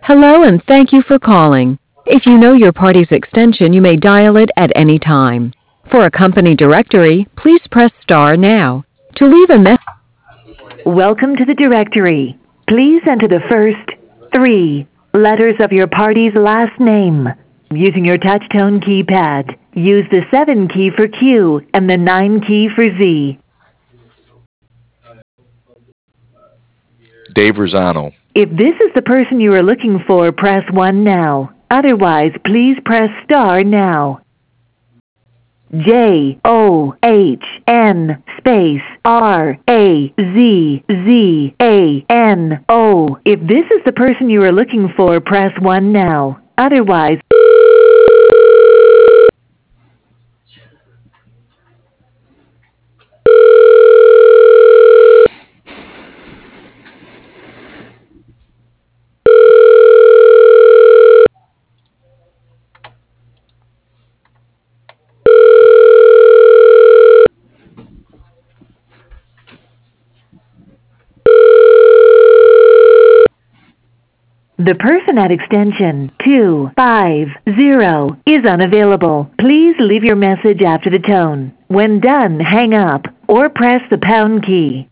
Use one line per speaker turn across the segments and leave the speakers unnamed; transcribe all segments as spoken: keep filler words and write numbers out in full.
Hello and thank you for calling. If you know your party's extension, you may dial it at any time. For a company directory, please press star now. To leave a message. Welcome to the directory. Please enter the first three letters of your party's last name. Using your touch-tone keypad, use the seven key for Q and the nine key for Z.
Dave Rosano.
If this is the person you are looking for, press one now. Otherwise, please press star now. J O H N space R A Z Z A N O. If this is the person you are looking for, press one now. Otherwise, the person at extension two five zero is unavailable. Please leave your message after the tone. When done, hang up or press the pound key.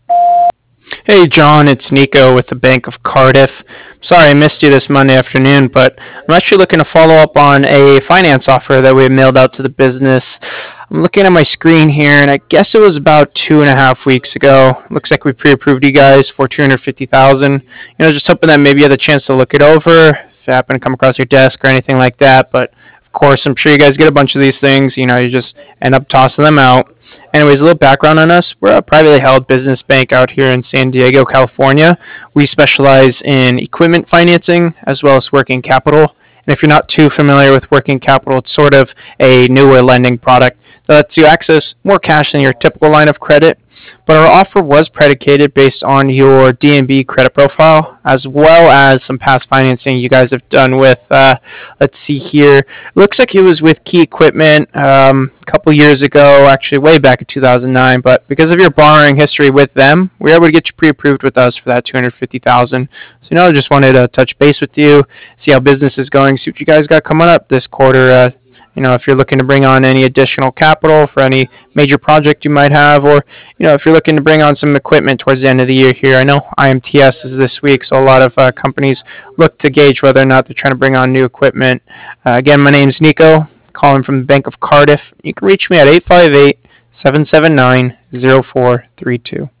Hey John, it's Nico with the Bank of Cardiff. Sorry I missed you this Monday afternoon, but I'm actually looking to follow up on a finance offer that we mailed out to the business. I'm looking at my screen here, and I guess it was about two and a half weeks ago. Looks like we pre-approved you guys for two hundred fifty thousand dollars. You know, just hoping that maybe you had the chance to look it over, if it happened to come across your desk or anything like that. But of course, I'm sure you guys get a bunch of these things. You know, you just end up tossing them out. Anyways, a little background on us. We're a privately held business bank out here in San Diego, California. We specialize in equipment financing as well as working capital. And if you're not too familiar with working capital, it's sort of a newer lending product that lets you access more cash than your typical line of credit. But our offer was predicated based on your D N B credit profile, as well as some past financing you guys have done with, uh, let's see here, it looks like it was with Key Equipment um, a couple years ago, actually way back in two thousand nine, but because of your borrowing history with them, we were able to get you pre-approved with us for that two hundred fifty thousand dollars. So, you know, I just wanted to touch base with you, see how business is going, see what you guys got coming up this quarter. Uh, You know, if you're looking to bring on any additional capital for any major project you might have, or, you know, if you're looking to bring on some equipment towards the end of the year here. I know I M T S is this week, so a lot of uh, companies look to gauge whether or not they're trying to bring on new equipment. Uh, again, my name's Nico, calling from the Bank of Cardiff. You can reach me at eight five eight, seven seven nine, zero four three two.